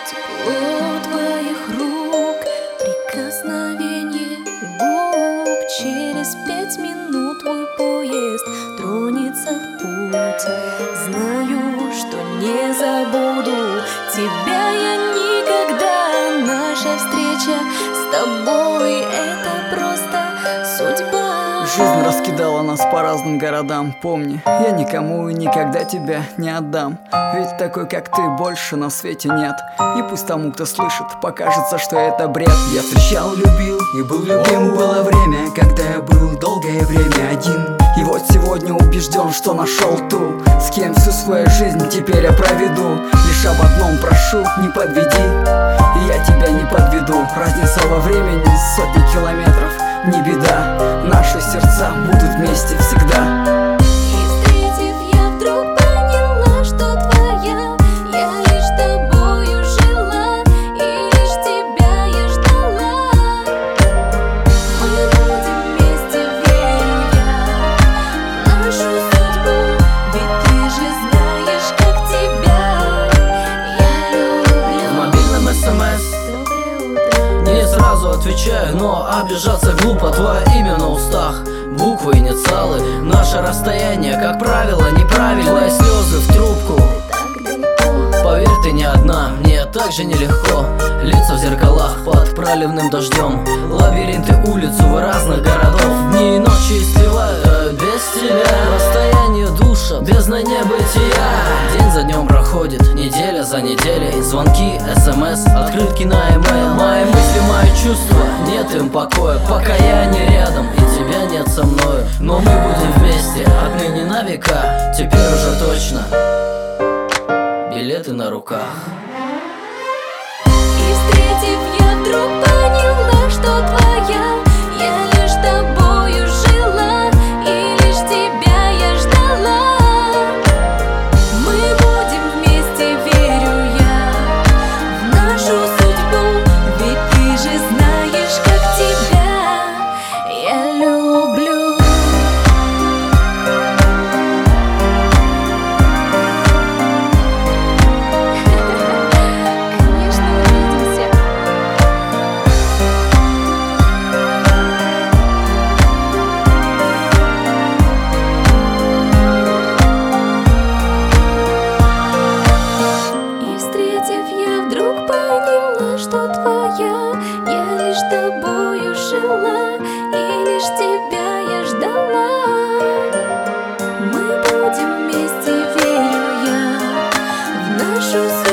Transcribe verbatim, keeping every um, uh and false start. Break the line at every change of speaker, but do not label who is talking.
Тепло твоих рук, прикосновение губ. Через пять минут твой поезд тронется в путь. Знаю, что не забуду тебя я никогда. Наша встреча с тобой — это просто судьба.
Жизнь раскидала нас по разным городам. Помни, я никому и никогда тебя не отдам. Ведь такой, как ты, больше на свете нет. И пусть тому, кто слышит, покажется, что это бред.
Я встречал, любил и был любим. Было время, когда я был долгое время один.
И вот сегодня убежден, что нашел ту, с кем всю свою жизнь теперь я проведу. Лишь об одном прошу, не подведи, и я тебя не подведу. Разница во времени сотни километров, не беда. Наши сердца будут вместе всегда.
И встретив, я вдруг поняла, что твоя. Я лишь тобою жила, и лишь тебя я ждала. Мы будем вместе, верю я, в нашу судьбу. Ведь ты же знаешь, как тебя я люблю.
В мобильном смс
Доброе утро.
не сразу отвечаю, но обижаться глупо. Твое имя на устах, буквы, инициалы. Наше расстояние, как правило, неправильно. Твои слезы в трубку,
Так далеко.
поверь, ты не одна. Мне так же нелегко. Лица в зеркалах под проливным дождем. Лабиринты улиц, увы, разных городов. Дни и ночи сливаю без тебя. Расстояние душа, бездна небытия. День за днем проходит, неделя за неделей. Звонки, смс, открытки на e-mail. Мои мысли, мои чувства, нет им покоя, пока я не рядом и тебя нет со мною. Но мы будем вместе отныне на века. Теперь уже точно билеты на руках.
И встретив, я вдруг поняла, что твоя. Я лишь тобою жила, и лишь тебя я ждала. Мы будем вместе, верю я, в нашу судьбу. Ведь ты же знаешь, как тебя я люблю. Конечно, увидимся. И встретив, я вдруг поняла, что твоя. Я лишь тобою жила, и лишь тебя я ждала. Мы будем вместе, верю я, в нашу